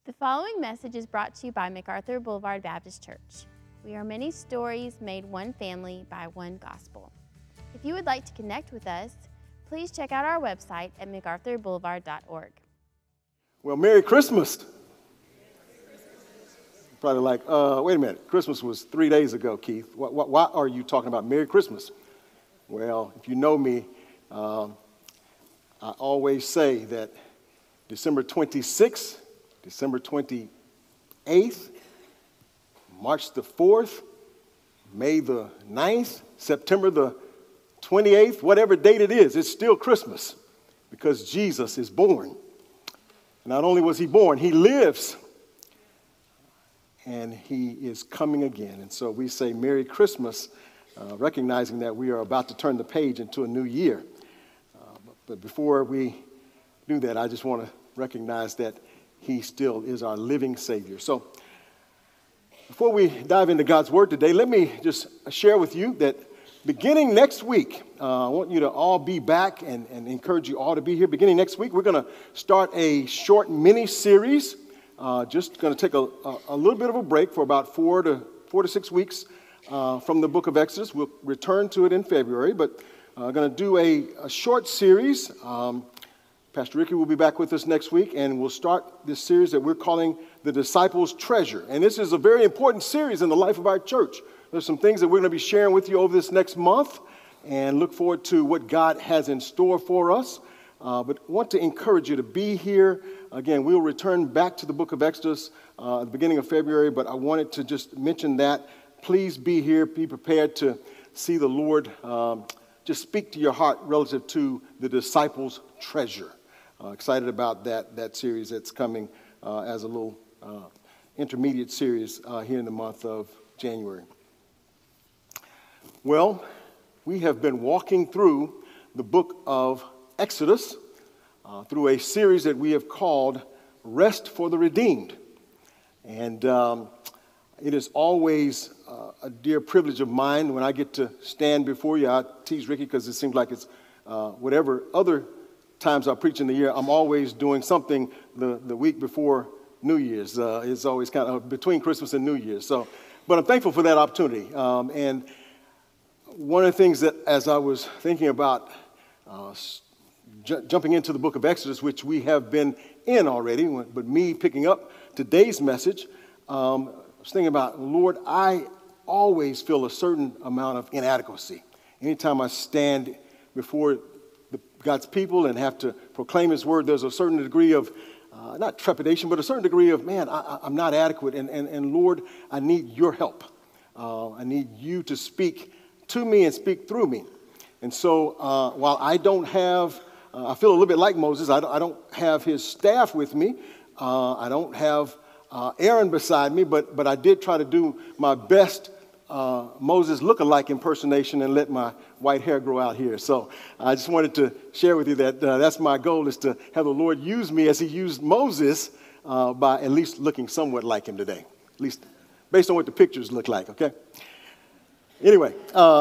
The following message is brought to you by MacArthur Boulevard Baptist Church. We are many stories made one family by one gospel. If you would like to connect with us, please check out our website at macarthurboulevard.org. Well, Merry Christmas. Probably like, wait a minute, Christmas was 3 days ago, Keith. Why are you talking about Merry Christmas? Well, if you know me, I always say that December 26th, December 28th, March the 4th, May the 9th, September the 28th, whatever date it is, it's still Christmas because Jesus is born. Not only was he born, he lives and he is coming again. And so we say Merry Christmas, recognizing that we are about to turn the page into a new year. But before we do that, I just want to recognize that he still is our living Savior. So before we dive into God's Word today, let me just share with you that beginning next week, I want you to all be back and encourage you all to be here. Beginning next week, we're going to start a short mini-series, just going to take a little bit of a break for about 4 to 6 weeks from the book of Exodus. We'll return to it in February, but going to do a short series. Pastor Ricky will be back with us next week, and we'll start this series that we're calling The Disciples' Treasure. And this is a very important series in the life of our church. There's some things that we're going to be sharing with you over this next month, and look forward to what God has in store for us. But want to encourage you to be here. Again, we'll return back to the book of Exodus at the beginning of February, but I wanted to just mention that. Please be here. Be prepared to see the Lord just speak to your heart relative to the disciples' treasure. Excited about that series that's coming as a little intermediate series here in the month of January. Well, we have been walking through the book of Exodus through a series that we have called Rest for the Redeemed. And it is always a dear privilege of mine when I get to stand before you. I tease Ricky because it seems like it's whatever other times I preach in the year, I'm always doing something the week before New Year's. It's always kind of between Christmas and New Year's. But I'm thankful for that opportunity. And one of the things that as I was thinking about jumping into the book of Exodus, which we have been in already, but me picking up today's message, I was thinking about, Lord, I always feel a certain amount of inadequacy. Anytime I stand before God's people and have to proclaim his word, there's a certain degree of, not trepidation, but a certain degree of, man, I'm not adequate. And Lord, I need your help. I need you to speak to me and speak through me. And so while I don't have, I feel a little bit like Moses, I don't have his staff with me. I don't have Aaron beside me, but I did try to do my best Moses look-alike impersonation and let my white hair grow out here. So I just wanted to share with you that that's my goal, is to have the Lord use me as he used Moses by at least looking somewhat like him today, at least based on what the pictures look like, okay? Anyway,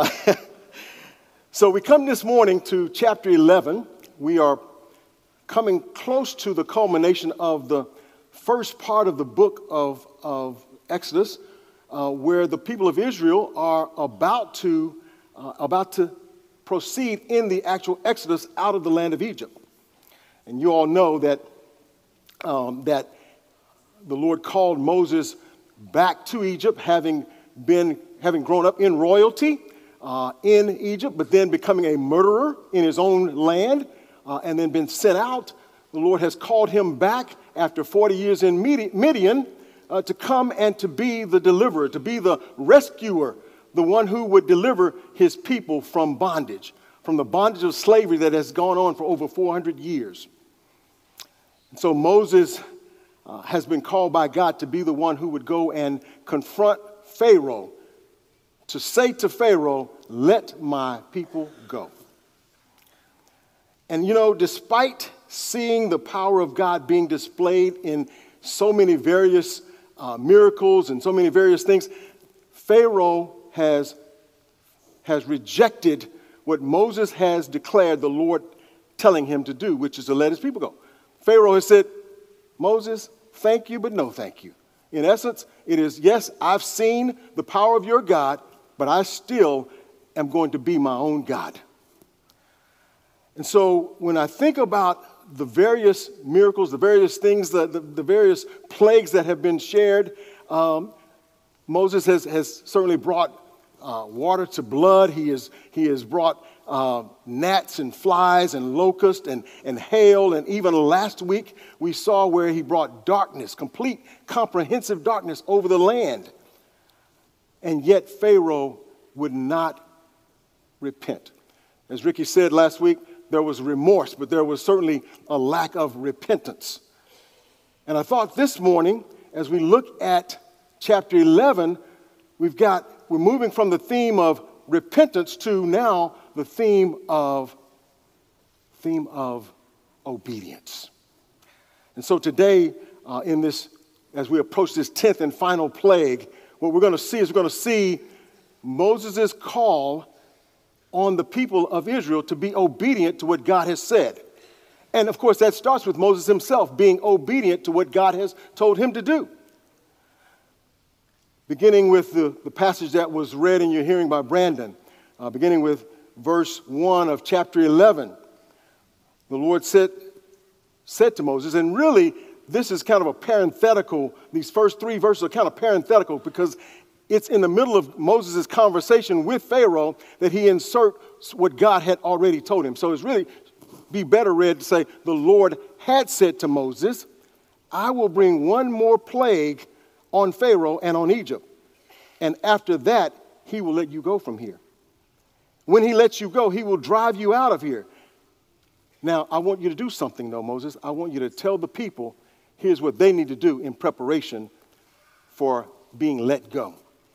so we come this morning to chapter 11. We are coming close to the culmination of the first part of the book of Exodus, where the people of Israel are about to proceed in the actual Exodus out of the land of Egypt. And you all know that that the Lord called Moses back to Egypt, having grown up in royalty in Egypt, but then becoming a murderer in his own land, and then been sent out. The Lord has called him back after 40 years in Midian, to come and to be the deliverer, to be the rescuer, the one who would deliver his people from bondage, from the bondage of slavery that has gone on for over 400 years. And so Moses has been called by God to be the one who would go and confront Pharaoh, to say to Pharaoh, let my people go. And you know, despite seeing the power of God being displayed in so many various miracles and so many various things, Pharaoh has rejected what Moses has declared the Lord telling him to do, which is to let his people go. Pharaoh has said, Moses, thank you, but no thank you. In essence, it is, yes, I've seen the power of your God, but I still am going to be my own God. And so when I think about the various miracles, the various things, the various plagues that have been shared, Moses has certainly brought water to blood. He has brought gnats and flies and locusts and hail. And even last week we saw where he brought darkness, complete comprehensive darkness over the land. And yet Pharaoh would not repent. As Ricky said last week, there was remorse, but there was certainly a lack of repentance. And I thought this morning, as we look at chapter 11, we're moving from the theme of repentance to now the theme of obedience. And so today, as we approach this 10th and final plague, what we're going to see Moses' call on the people of Israel to be obedient to what God has said. And of course, that starts with Moses himself being obedient to what God has told him to do. Beginning with the passage that was read in your hearing by Brandon, beginning with verse 1 of chapter 11, the Lord said to Moses, and really this is kind of a parenthetical, these first 3 verses are kind of parenthetical because it's in the middle of Moses' conversation with Pharaoh that he inserts what God had already told him. So it's really be better read to say, the Lord had said to Moses, I will bring one more plague on Pharaoh and on Egypt. And after that, he will let you go from here. When he lets you go, he will drive you out of here. Now, I want you to do something, though, Moses. I want you to tell the people, here's what they need to do in preparation for being let go.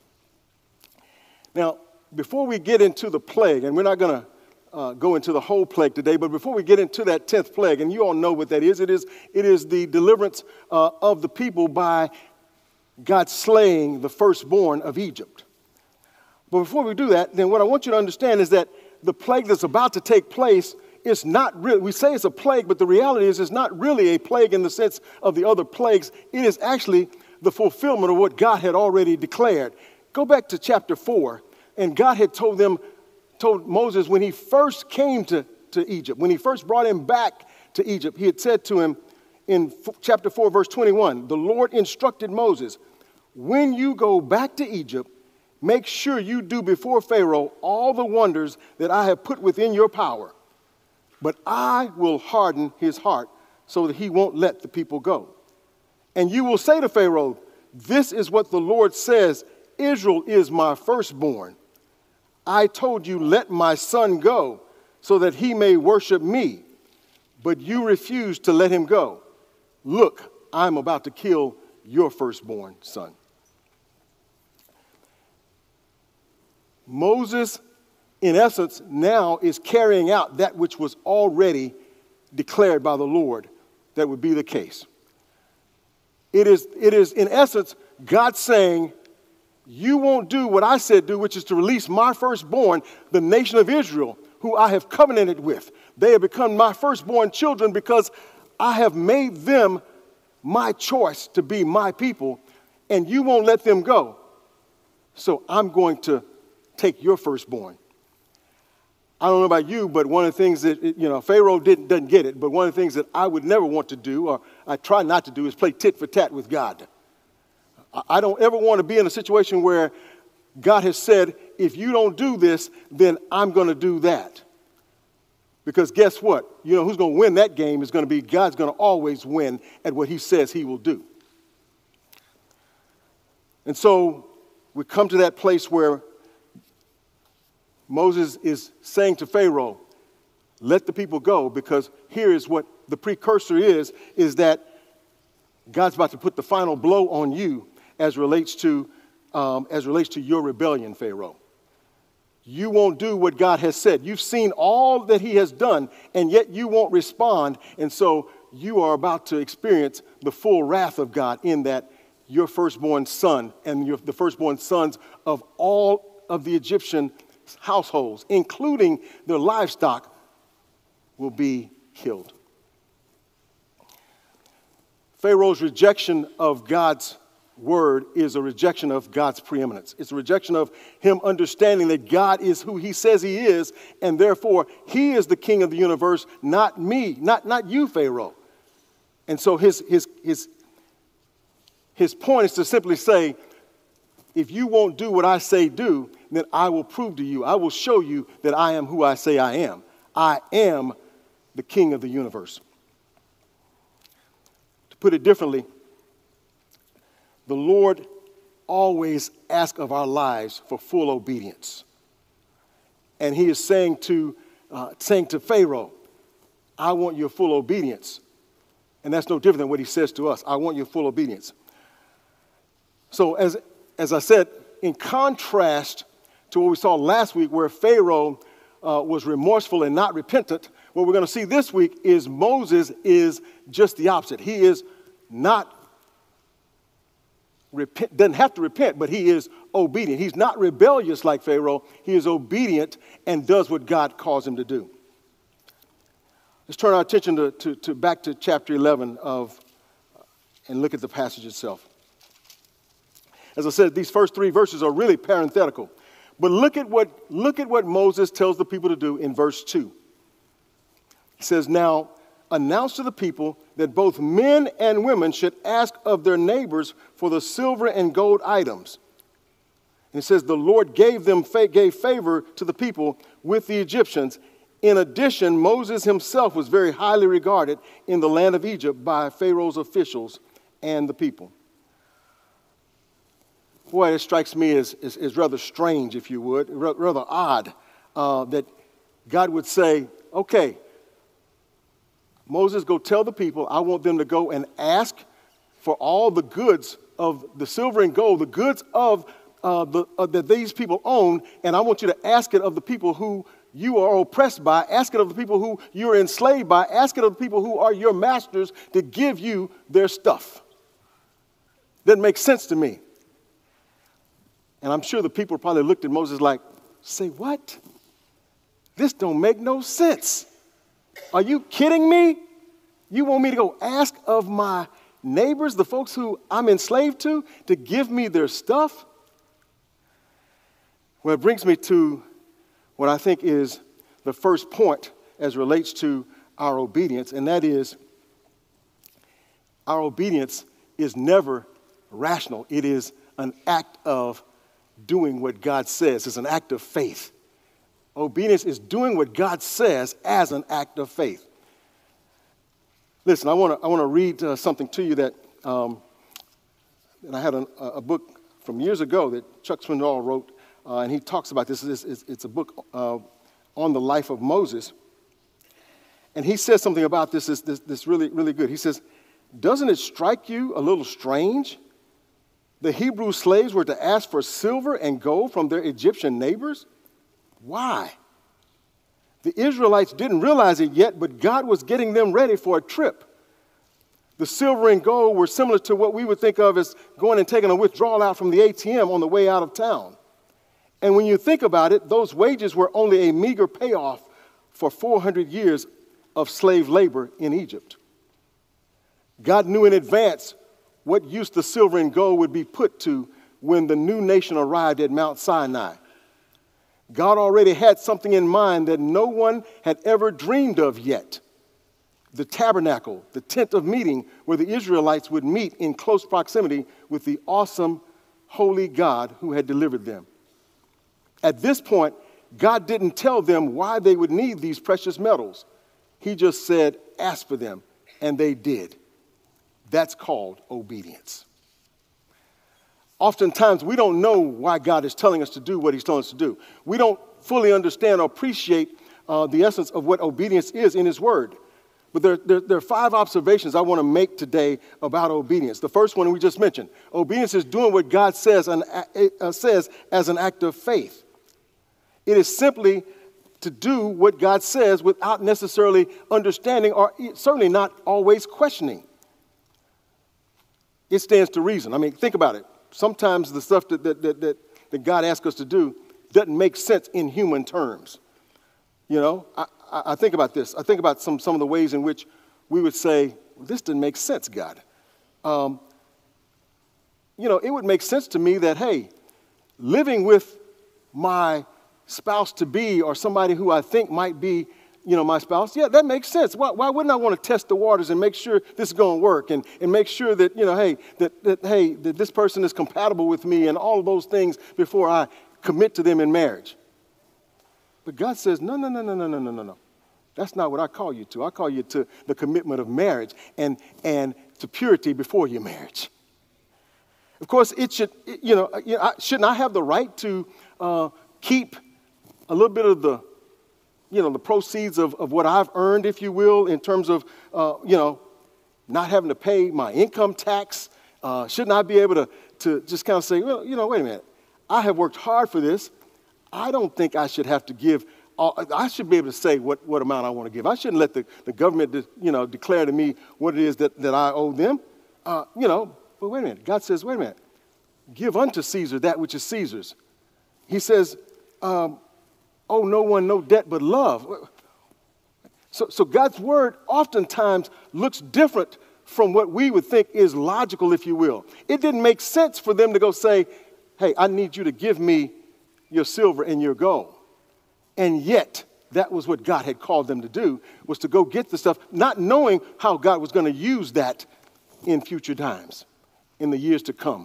Now, before we get into the plague, and we're not going to go into the whole plague today, but before we get into that 10th plague, and you all know what that is, it is the deliverance of the people by God slaying the firstborn of Egypt. But before we do that, then what I want you to understand is that the plague that's about to take place is not really, we say it's a plague, but the reality is it's not really a plague in the sense of the other plagues. It is actually the fulfillment of what God had already declared. Go back to chapter 4, and God had told Moses when he first came to Egypt, when he first brought him back to Egypt, he had said to him in chapter 4, verse 21, the Lord instructed Moses, when you go back to Egypt, make sure you do before Pharaoh all the wonders that I have put within your power. But I will harden his heart so that he won't let the people go. And you will say to Pharaoh, this is what the Lord says, Israel is my firstborn. I told you, let my son go so that he may worship me. But you refused to let him go. Look, I'm about to kill your firstborn son. Moses, in essence, now is carrying out that which was already declared by the Lord that would be the case. It is in essence, God saying, you won't do what I said do, which is to release my firstborn, the nation of Israel, who I have covenanted with. They have become my firstborn children because I have made them my choice to be my people, and you won't let them go. So I'm going to take your firstborn. I don't know about you, but one of the things that, Pharaoh doesn't get it, but one of the things that I would never want to do, or I try not to do, is play tit for tat with God. I don't ever want to be in a situation where God has said, if you don't do this, then I'm going to do that. Because guess what? Who's going to win that game is going to be God's going to always win at what he says he will do. And so we come to that place where Moses is saying to Pharaoh, let the people go, because here is what the precursor is that God's about to put the final blow on you as relates to your rebellion, Pharaoh. You won't do what God has said. You've seen all that he has done, and yet you won't respond. And so you are about to experience the full wrath of God in that your firstborn son and the firstborn sons of all of the Egyptian households, including their livestock, will be killed. Pharaoh's rejection of God's word is a rejection of God's preeminence. It's a rejection of him understanding that God is who he says he is, and therefore he is the king of the universe, not me, not you, Pharaoh. And so his point is to simply say, if you won't do what I say do, then I will prove to you, I will show you that I am who I say I am. I am the king of the universe. To put it differently, the Lord always asks of our lives for full obedience. And he is saying to Pharaoh, I want your full obedience. And that's no different than what he says to us. I want your full obedience. So as I said, in contrast to what we saw last week where Pharaoh was remorseful and not repentant, what we're going to see this week is Moses is just the opposite. He is not doesn't have to repent, but he is obedient. He's not rebellious like Pharaoh. He is obedient and does what God calls him to do. Let's turn our attention to back to chapter 11 and look at the passage itself. As I said, these first 3 verses are really parenthetical. But look at what Moses tells the people to do in verse 2. He says, now announce to the people that both men and women should ask of their neighbors for the silver and gold items. And it says the Lord gave favor to the people with the Egyptians. In addition, Moses himself was very highly regarded in the land of Egypt by Pharaoh's officials and the people. Boy, it strikes me as rather strange, if you would, rather odd, that God would say, okay, Moses, go tell the people, I want them to go and ask for all the goods of the silver and gold, the goods of that these people own, and I want you to ask it of the people who you are oppressed by, ask it of the people who you are enslaved by, ask it of the people who are your masters to give you their stuff. Doesn't make sense to me. And I'm sure the people probably looked at Moses like, say what? This don't make no sense. Are you kidding me? You want me to go ask of my neighbors, the folks who I'm enslaved to give me their stuff? Well, it brings me to what I think is the first point as relates to our obedience, and that is our obedience is never rational. It is an act of doing what God says. It's an act of faith. Obedience is doing what God says as an act of faith. Listen, I want to read something to you that and I had a book from years ago that Chuck Swindoll wrote, and he talks about this. It's a book on the life of Moses. And he says something about this really, really good. He says, doesn't it strike you a little strange? The Hebrew slaves were to ask for silver and gold from their Egyptian neighbors? Why? The Israelites didn't realize it yet, but God was getting them ready for a trip. The silver and gold were similar to what we would think of as going and taking a withdrawal out from the ATM on the way out of town. And when you think about it, those wages were only a meager payoff for 400 years of slave labor in Egypt. God knew in advance what use the silver and gold would be put to when the new nation arrived at Mount Sinai. God already had something in mind that no one had ever dreamed of yet. The tabernacle, the tent of meeting, where the Israelites would meet in close proximity with the awesome, holy God who had delivered them. At this point, God didn't tell them why they would need these precious metals. He just said, ask for them, and they did. That's called obedience. Oftentimes, we don't know why God is telling us to do what he's telling us to do. We don't fully understand or appreciate the essence of what obedience is in his word. But there are 5 observations I want to make today about obedience. The first one we just mentioned. Obedience is doing what God says as an act of faith. It is simply to do what God says without necessarily understanding or certainly not always questioning. It stands to reason. I mean, think about it. Sometimes the stuff that God asks us to do doesn't make sense in human terms. You know, I think about this. I think about some of the ways in which we would say, well, this didn't make sense, God. it would make sense to me that, hey, living with my spouse-to-be or somebody who I think might be, my spouse, yeah, that makes sense. Why wouldn't I want to test the waters and make sure this is going to work and make sure that, that this person is compatible with me and all of those things before I commit to them in marriage? But God says, no. That's not what I call you to. I call you to the commitment of marriage and to purity before your marriage. Of course, shouldn't I have the right to keep a little bit of the proceeds of what I've earned, if you will, in terms of, not having to pay my income tax? Shouldn't I be able to just kind of say, well, wait a minute. I have worked hard for this. I don't think I should have to give. I should be able to say what amount I want to give. I shouldn't let the government, declare to me what it is that I owe them. But wait a minute. God says, wait a minute. Give unto Caesar that which is Caesar's. He says, owe no one no debt but love. So God's word oftentimes looks different from what we would think is logical, if you will. It didn't make sense for them to go say, hey, I need you to give me your silver and your gold. And yet, that was what God had called them to do, was to go get the stuff, not knowing how God was going to use that in future times, in the years to come.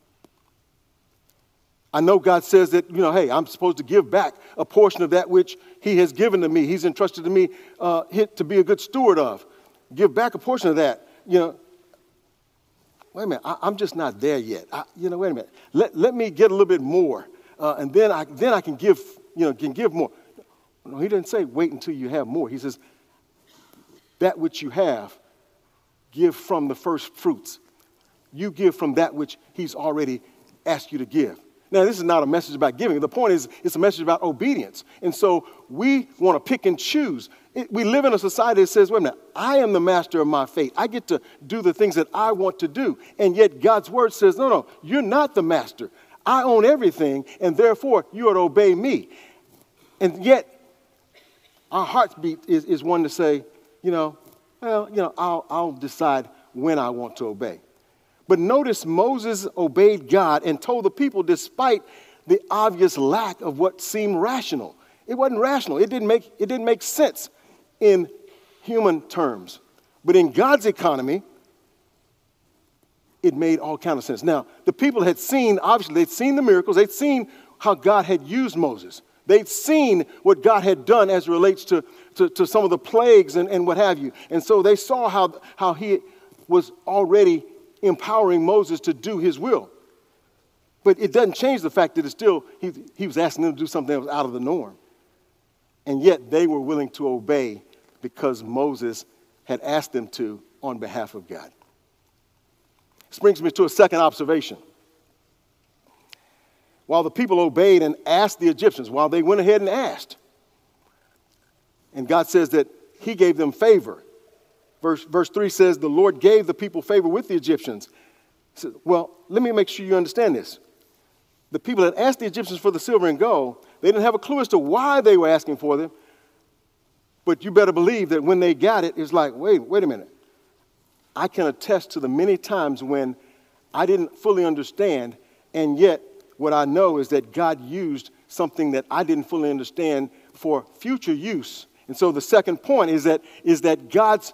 I know God says that, hey, I'm supposed to give back a portion of that which he has given to me. He's entrusted to me to be a good steward of. Give back a portion of that. Wait a minute, I'm just not there yet. Wait a minute. Let me get a little bit more, and then I can give, can give more. No, he didn't say wait until you have more. He says that which you have, give from the first fruits. You give from that which he's already asked you to give. Now, this is not a message about giving. The point is, it's a message about obedience. And so we want to pick and choose. We live in a society that says, wait a minute, I am the master of my fate. I get to do the things that I want to do. And yet God's word says, no, you're not the master. I own everything, and therefore you are to obey me. And yet our heartbeat is one to say, I'll decide when I want to obey. But notice Moses obeyed God and told the people despite the obvious lack of what seemed rational. It wasn't rational. It didn't make sense in human terms. But in God's economy, it made all kind of sense. Now, the people had seen, obviously, they'd seen the miracles. They'd seen how God had used Moses. They'd seen what God had done as it relates to some of the plagues and what have you. And so they saw how he was already empowering Moses to do his will. But it doesn't change the fact that it's still, he was asking them to do something that was out of the norm. And yet they were willing to obey because Moses had asked them to on behalf of God. This brings me to a second observation. While the people obeyed and asked the Egyptians, while they went ahead and asked, and God says that he gave them favor. Verse 3 says, the Lord gave the people favor with the Egyptians. Said, well, let me make sure you understand this. The people that asked the Egyptians for the silver and gold, they didn't have a clue as to why they were asking for them. But you better believe that when they got it, it's like, wait a minute. I can attest to the many times when I didn't fully understand, and yet what I know is that God used something that I didn't fully understand for future use. And so the second point is that God's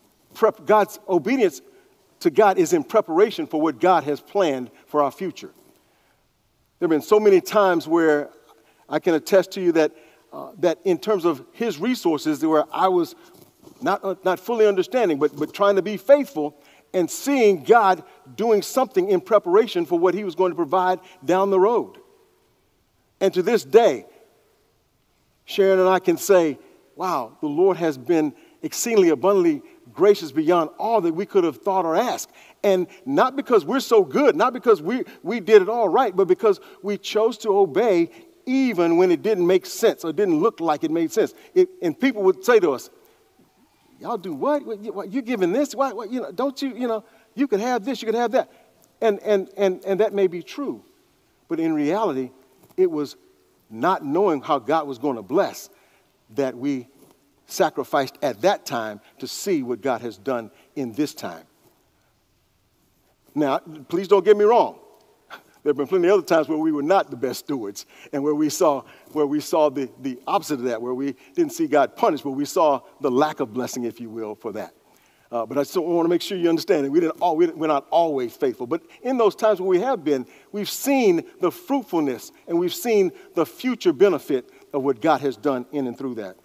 obedience to God is in preparation for what God has planned for our future. There have been so many times where I can attest to you that in terms of his resources, where I was not fully understanding, but trying to be faithful and seeing God doing something in preparation for what he was going to provide down the road. And to this day, Sharon and I can say, wow, the Lord has been exceedingly abundantly gracious beyond all that we could have thought or asked. And not because we're so good, not because we did it all right, but because we chose to obey even when it didn't make sense or didn't look like it made sense. And people would say to us, y'all do what? You giving this? What? Don't you, you could have this, you could have that. And that may be true. But in reality, it was not knowing how God was going to bless that we sacrificed at that time to see what God has done in this time. Now, please don't get me wrong. There have been plenty of other times where we were not the best stewards and where we saw the opposite of that, where we didn't see God punish, but we saw the lack of blessing, if you will, for that. But I still want to make sure you understand that we're not always faithful. But in those times where we have been, we've seen the fruitfulness and we've seen the future benefit of what God has done in and through that.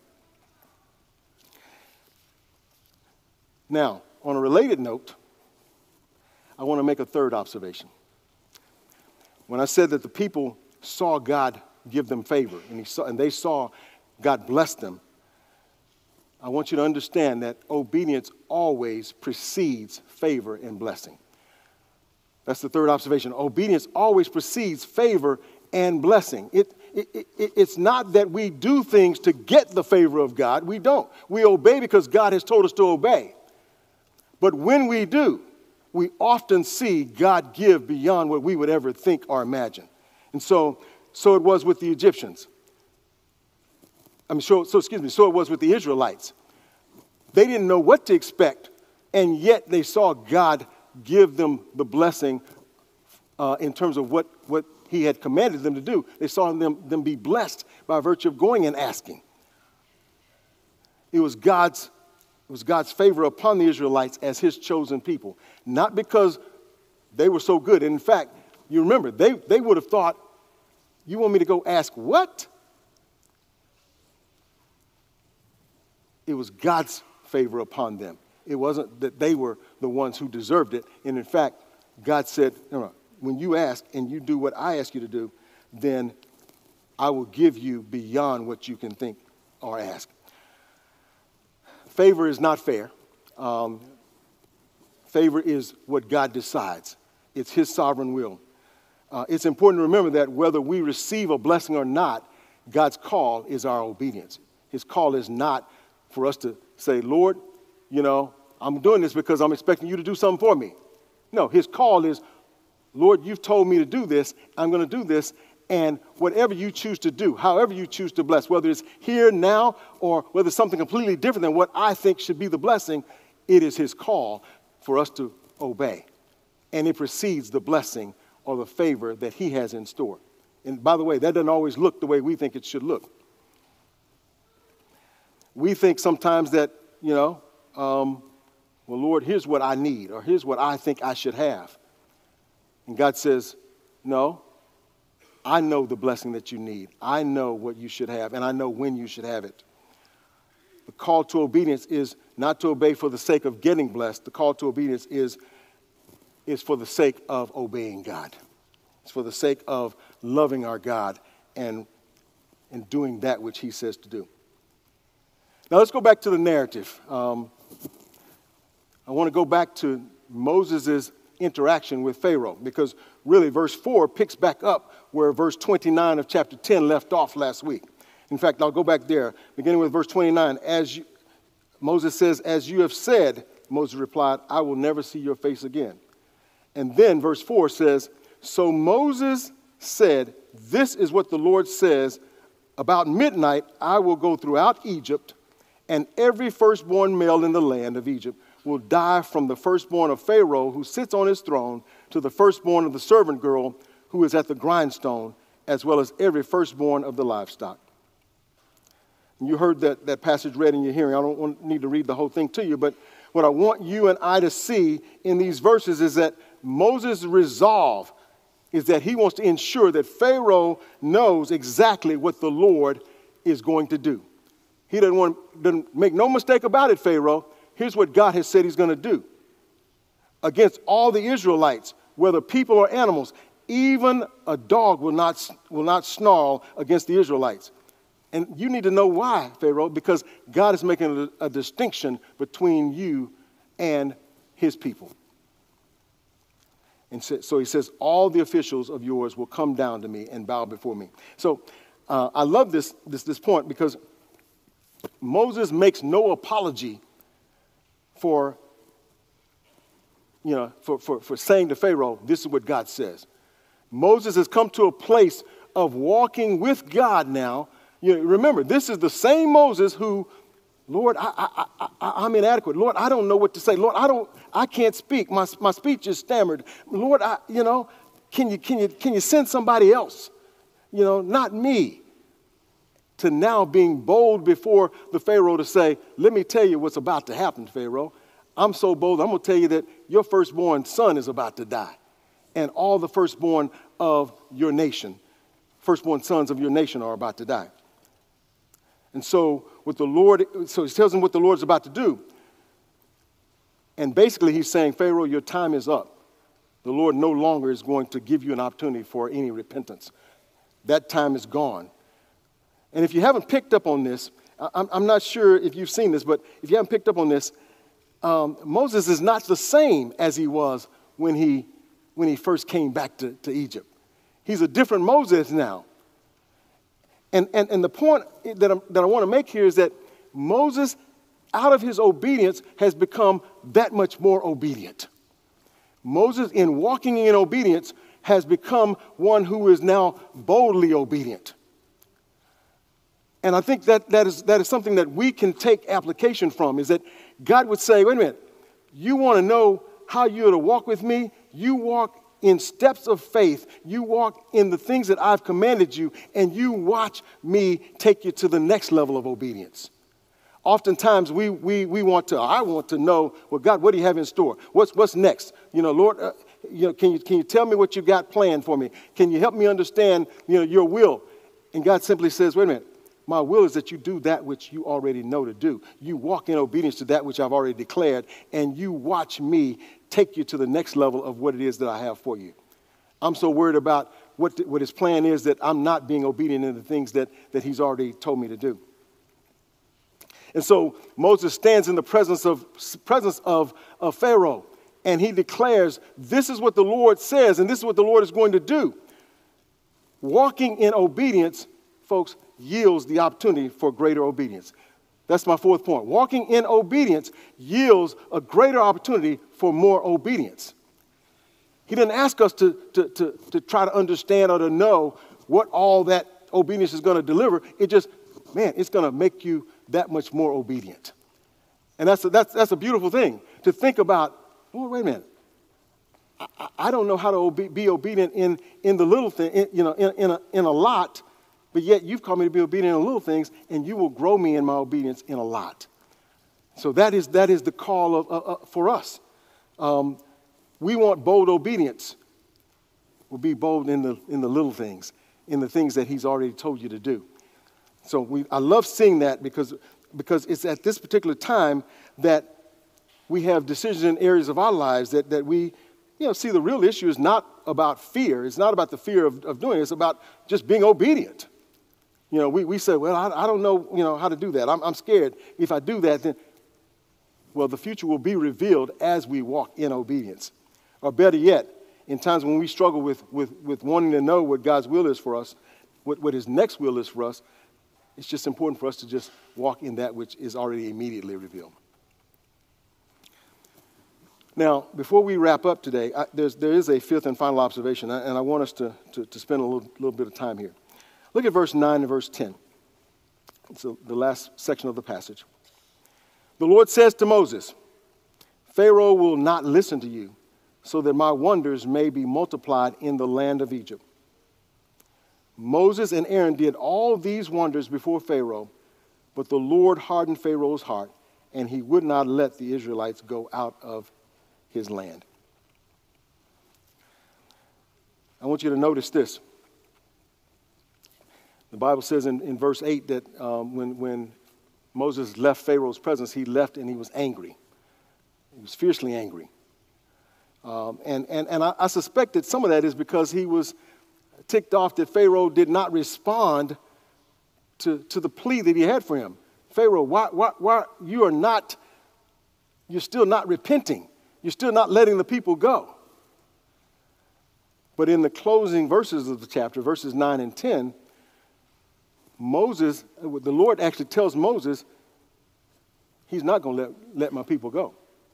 Now, on a related note, I want to make a third observation. When I said that the people saw God give them favor and they saw God bless them, I want you to understand that obedience always precedes favor and blessing. That's the third observation. Obedience always precedes favor and blessing. It's not that we do things to get the favor of God. We don't. We obey because God has told us to obey. But when we do, we often see God give beyond what we would ever think or imagine. And so it was with the Egyptians. So it was with the Israelites. They didn't know what to expect, and yet they saw God give them the blessing in terms of what he had commanded them to do. They saw them be blessed by virtue of going and asking. It was God's favor upon the Israelites as his chosen people, not because they were so good. And in fact, you remember, they would have thought, you want me to go ask what? It was God's favor upon them. It wasn't that they were the ones who deserved it. And in fact, God said, no, when you ask and you do what I ask you to do, then I will give you beyond what you can think or ask. Favor is not fair. Favor is what God decides. It's his sovereign will. It's important to remember that whether we receive a blessing or not, God's call is our obedience. His call is not for us to say, Lord, I'm doing this because I'm expecting you to do something for me. No, his call is, Lord, you've told me to do this. I'm going to do this. And whatever you choose to do, however you choose to bless, whether it's here, now, or whether it's something completely different than what I think should be the blessing, it is his call for us to obey. And it precedes the blessing or the favor that he has in store. And by the way, that doesn't always look the way we think it should look. We think sometimes that, well, Lord, here's what I need, or here's what I think I should have. And God says, no, I know the blessing that you need. I know what you should have, and I know when you should have it. The call to obedience is not to obey for the sake of getting blessed. The call to obedience is for the sake of obeying God. It's for the sake of loving our God and doing that which he says to do. Now let's go back to the narrative. I want to go back to Moses' interaction with Pharaoh, because really verse 4 picks back up where verse 29 of chapter 10 left off last week. In fact, I'll go back there, beginning with verse 29. Moses says, as you have said, Moses replied, I will never see your face again. And then verse 4 says, so Moses said, this is what the Lord says, about midnight I will go throughout Egypt, and every firstborn male in the land of Egypt will die, from the firstborn of Pharaoh who sits on his throne to the firstborn of the servant girl who is at the grindstone, as well as every firstborn of the livestock. And you heard that passage read in your hearing. I don't need to read the whole thing to you, but what I want you and I to see in these verses is that Moses' resolve is that he wants to ensure that Pharaoh knows exactly what the Lord is going to do. He doesn't make no mistake about it, Pharaoh. Here's what God has said he's going to do. Against all the Israelites, whether people or animals, even a dog will not snarl against the Israelites. And you need to know why, Pharaoh, because God is making a distinction between you and his people. And so he says, all the officials of yours will come down to me and bow before me. So I love this point, because Moses makes no apology for saying to Pharaoh, this is what God says. Moses has come to a place of walking with God now. Remember, this is the same Moses who Lord, I'm inadequate. Lord, I don't know what to say. Lord, I can't speak. My speech is stammered. Lord, can you send somebody else? Not me. To now being bold before the Pharaoh to say, let me tell you what's about to happen, Pharaoh. I'm so bold, I'm going to tell you that your firstborn son is about to die. And all the firstborn of your nation, firstborn sons of your nation are about to die. And so he tells him what the Lord's about to do. And basically he's saying, Pharaoh, your time is up. The Lord no longer is going to give you an opportunity for any repentance. That time is gone. And if you haven't picked up on this, I'm not sure if you've seen this, but if you haven't picked up on this, Moses is not the same as he was when he first came back to Egypt. He's a different Moses now. And the point that I want to make here is that Moses, out of his obedience, has become that much more obedient. Moses, in walking in obedience, has become one who is now boldly obedient. And I think that is something that we can take application from, is that God would say, wait a minute, you want to know how you're to walk with me? You walk in steps of faith. You walk in the things that I've commanded you, and you watch me take you to the next level of obedience. Oftentimes I want to know, well, God, what do you have in store? What's next? Lord, can you tell me what you got planned for me? Can you help me understand, your will? And God simply says, wait a minute. My will is that you do that which you already know to do. You walk in obedience to that which I've already declared, and you watch me take you to the next level of what it is that I have for you. I'm so worried about what his plan is that I'm not being obedient in the things that he's already told me to do. And so Moses stands in the presence of Pharaoh, and he declares, this is what the Lord says, and this is what the Lord is going to do. Walking in obedience, folks, yields the opportunity for greater obedience. That's my fourth point. Walking in obedience yields a greater opportunity for more obedience. He didn't ask us to try to understand or to know what all that obedience is going to deliver. It's going to make you that much more obedient. And that's a beautiful thing to think about. Oh, wait a minute. I don't know how to be obedient in the little thing, in a lot. But yet you've called me to be obedient in little things, and you will grow me in my obedience in a lot. So that is the call for us. We want bold obedience. We'll be bold in the little things, in the things that he's already told you to do. So I love seeing that because it's at this particular time that we have decisions in areas of our lives that we see the real issue is not about fear. It's not about the fear of doing it. It's about just being obedient. We say, well, I don't know, how to do that. I'm scared. If I do that, then, well, the future will be revealed as we walk in obedience. Or better yet, in times when we struggle with wanting to know what God's will is for us, what his next will is for us, it's just important for us to just walk in that which is already immediately revealed. Now, before we wrap up today, there is a fifth and final observation, and I want us to spend a little bit of time here. Look at verse 9 and verse 10. It's the last section of the passage. The Lord says to Moses, Pharaoh will not listen to you, so that my wonders may be multiplied in the land of Egypt. Moses and Aaron did all these wonders before Pharaoh, but the Lord hardened Pharaoh's heart, and he would not let the Israelites go out of his land. I want you to notice this. The Bible says in verse 8 that when Moses left Pharaoh's presence, he left and he was angry. He was fiercely angry. And I suspect that some of that is because he was ticked off that Pharaoh did not respond to the plea that he had for him. Pharaoh, why you're still not repenting. You're still not letting the people go. But in the closing verses of the chapter, verses 9 and 10, the Lord actually tells Moses, he's not going to let my people go.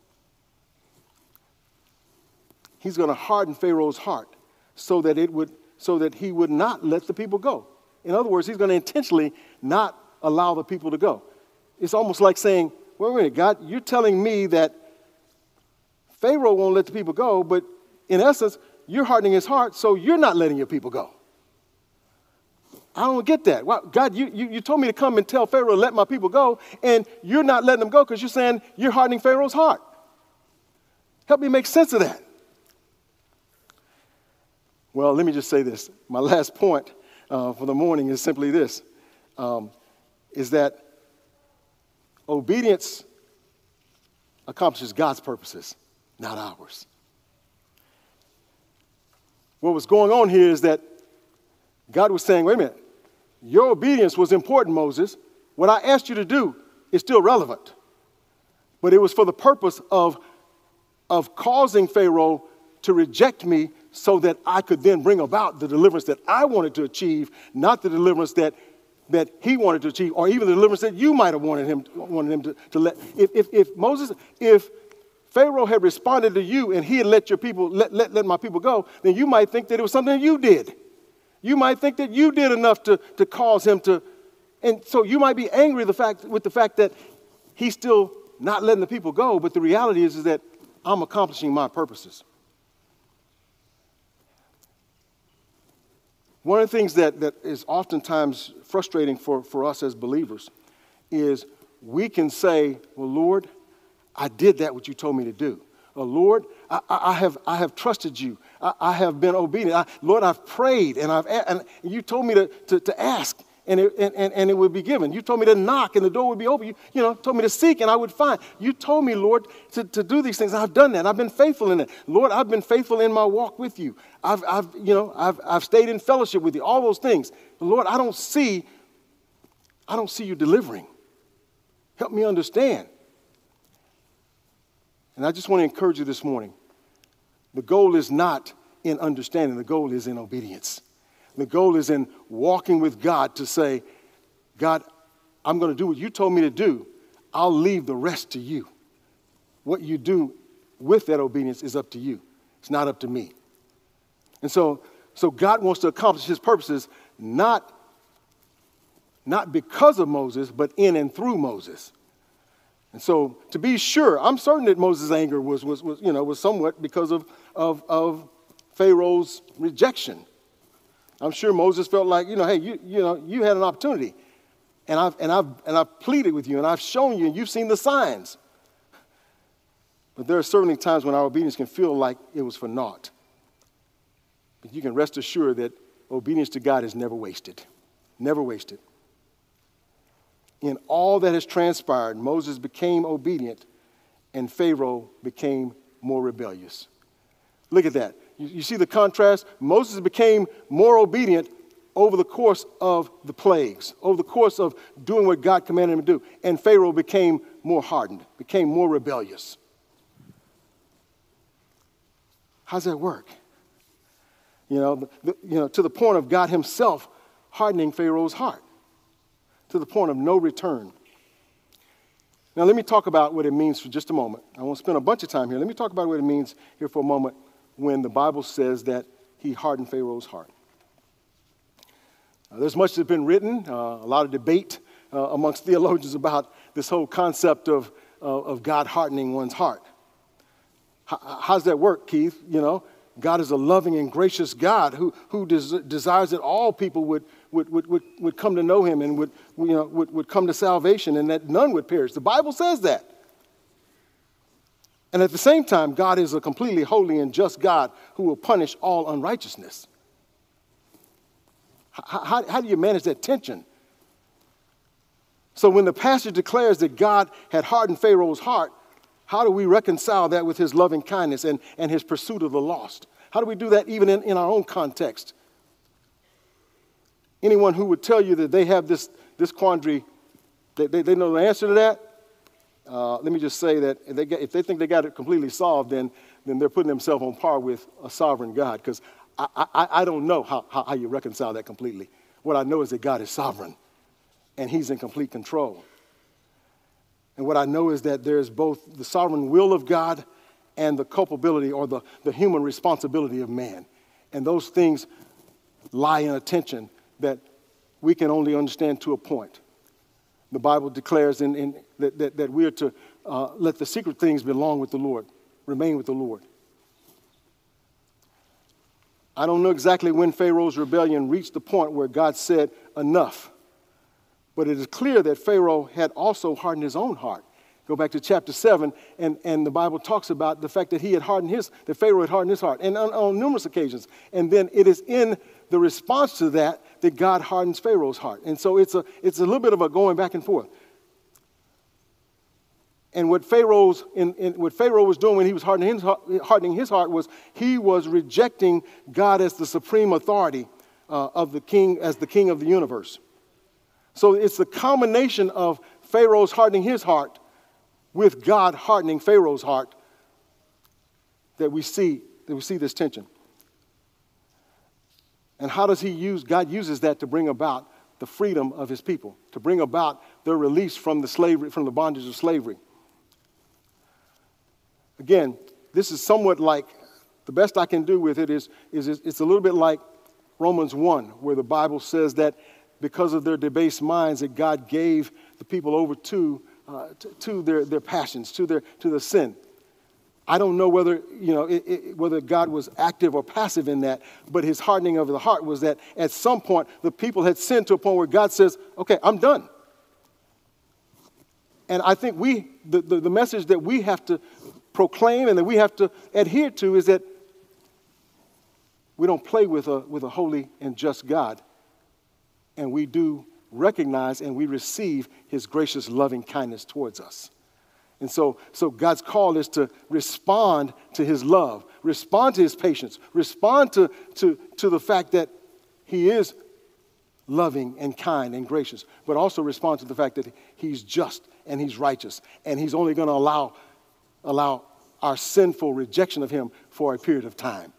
He's going to harden Pharaoh's heart so that he would not let the people go. In other words, he's going to intentionally not allow the people to go. it's almost like saying, wait a minute, God, you're telling me that Pharaoh won't let the people go, but in essence, you're hardening his heart, so you're not letting your people go. I don't get that. Wow, God, you told me to come and tell Pharaoh to let my people go, and you're not letting them go because you're saying you're hardening Pharaoh's heart. Help me make sense of that. Well, let me just say this. My last point for the morning is simply this, is that obedience accomplishes God's purposes, not ours. What was going on here is that God was saying, wait a minute, your obedience was important, Moses. What I asked you to do is still relevant. But it was for the purpose of causing Pharaoh to reject me so that I could then bring about the deliverance that I wanted to achieve, not the deliverance that he wanted to achieve, or even the deliverance that you might have wanted him to let. If Pharaoh had responded to you and he had let your people, let my people go, then you might think that it was something you did. You might think that you did enough to cause him to, and so you might be angry with the fact that he's still not letting the people go, but the reality is that I'm accomplishing my purposes. One of the things that is oftentimes frustrating for us as believers is we can say, well, Lord, I did that what you told me to do. Lord, I have trusted you. I have been obedient. Lord, I've prayed and you told me to ask and it would be given. You told me to knock and the door would be open. You told me to seek and I would find. You told me, Lord, to do these things. I've done that. I've been faithful in it. Lord, I've been faithful in my walk with you. I've stayed in fellowship with you. All those things. But Lord, I don't see you delivering. Help me understand. And I just want to encourage you this morning. The goal is not in understanding. The goal is in obedience. The goal is in walking with God to say, God, I'm going to do what you told me to do. I'll leave the rest to you. What you do with that obedience is up to you. It's not up to me. And so God wants to accomplish his purposes not because of Moses, but in and through Moses. And so, to be sure, I'm certain that Moses' anger was somewhat because of Pharaoh's rejection. I'm sure Moses felt like, hey, you had an opportunity, and I've pleaded with you, and I've shown you, and you've seen the signs. But there are certainly times when our obedience can feel like it was for naught. But you can rest assured that obedience to God is never wasted, never wasted. In all that has transpired, Moses became obedient and Pharaoh became more rebellious. Look at that. You see the contrast? Moses became more obedient over the course of the plagues, over the course of doing what God commanded him to do. And Pharaoh became more hardened, became more rebellious. How's that work? To the point of God himself hardening Pharaoh's heart, to the point of no return. Now, let me talk about what it means for just a moment. I won't spend a bunch of time here. Let me talk about what it means here for a moment when the Bible says that he hardened Pharaoh's heart. There's much that's been written, a lot of debate amongst theologians about this whole concept of God hardening one's heart. How does that work, Keith? God is a loving and gracious God who desires that all people would come to know him and would come to salvation and that none would perish. The Bible says that. And at the same time, God is a completely holy and just God who will punish all unrighteousness. How do you manage that tension? So when the passage declares that God had hardened Pharaoh's heart, how do we reconcile that with his loving kindness and his pursuit of the lost? How do we do that even in our own context? Anyone who would tell you that they have this quandary, they know the answer to that, let me just say that if they think they got it completely solved, then they're putting themselves on par with a sovereign God, because I don't know how you reconcile that completely. What I know is that God is sovereign, and he's in complete control. And what I know is that there's both the sovereign will of God and the culpability or the human responsibility of man. And those things lie in a tension that we can only understand to a point. The Bible declares that we are to let the secret things belong with the Lord, remain with the Lord. I don't know exactly when Pharaoh's rebellion reached the point where God said, enough. But it is clear that Pharaoh had also hardened his own heart. Go back to chapter 7, and the Bible talks about the fact that that Pharaoh had hardened his heart, and on numerous occasions. And then it is in the response to that God hardens Pharaoh's heart. And so it's a little bit of a going back and forth. And what Pharaoh was doing when he was hardening his heart was he was rejecting God as the supreme authority of the king, as the king of the universe. So it's the combination of Pharaoh's hardening his heart with God hardening Pharaoh's heart that we see this tension. And how does God uses that to bring about the freedom of his people, to bring about their release from the bondage of slavery. Again, this is somewhat like, the best I can do with it is it's a little bit like Romans 1, where the Bible says that because of their debased minds that God gave the people over to their passions, to their sin. I don't know whether whether God was active or passive in that, but his hardening of the heart was that at some point the people had sinned to a point where God says, okay, I'm done. And I think the message that we have to proclaim and that we have to adhere to is that we don't play with a holy and just God. And we do recognize and we receive his gracious loving kindness towards us. And so God's call is to respond to his love, respond to his patience, respond to the fact that he is loving and kind and gracious, but also respond to the fact that he's just and he's righteous, and he's only going to allow our sinful rejection of him for a period of time.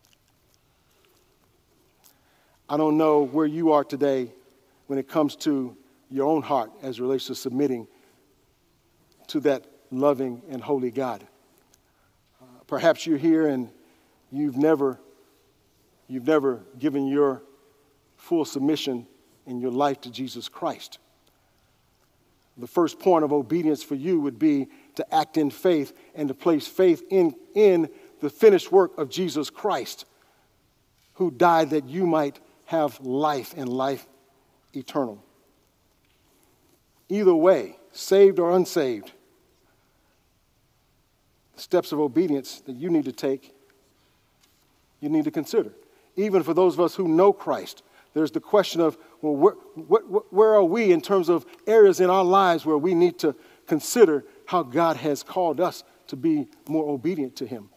I don't know where you are today when it comes to your own heart as it relates to submitting to that loving and holy God. Perhaps you're here and you've never given your full submission in your life to Jesus Christ. The first point of obedience for you would be to act in faith and to place faith in the finished work of Jesus Christ, who died that you might have life and life eternal. Either way, saved or unsaved, steps of obedience that you need to take, you need to consider. Even for those of us who know Christ, there's the question of, well, where are we in terms of areas in our lives where we need to consider how God has called us to be more obedient to him,